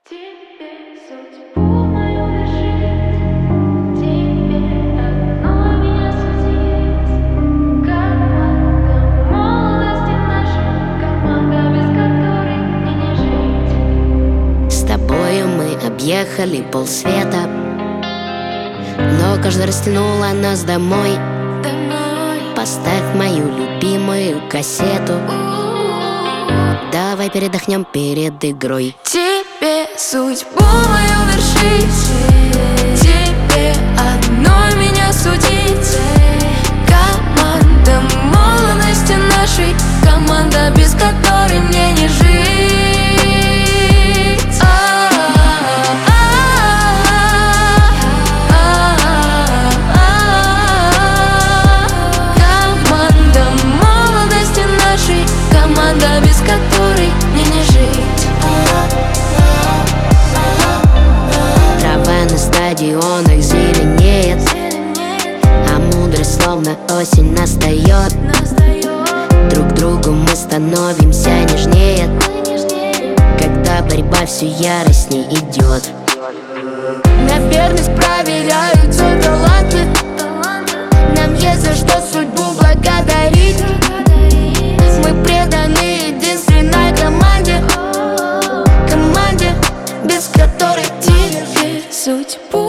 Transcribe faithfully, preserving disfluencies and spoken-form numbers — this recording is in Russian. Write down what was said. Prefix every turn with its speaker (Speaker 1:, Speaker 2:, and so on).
Speaker 1: Тебе судьбу мою вершить, тебе одно меня судить. Команда молодости нашей, команда, без которой мне не жить.
Speaker 2: С тобою мы объехали полсвета, но каждый растянула нас домой.
Speaker 1: Домой.
Speaker 2: Поставь мою любимую кассету, давай передохнем перед игрой.
Speaker 1: Тебе судьбу мою вершить, тебе одной меня судить. Команда молодости нашей, команда, без которой мне не жить. Команда молодости нашей, команда, без которой мне не жить.
Speaker 2: Трава на стадионах зеленеет, а мудрость словно осень настает. Друг другу мы становимся нежнее, когда борьба все яростней идет.
Speaker 1: На верность проверяют все таланты, нам есть за что судьбу благодарить. Мы преданы единственной команде, команде, без которой тебе судьбу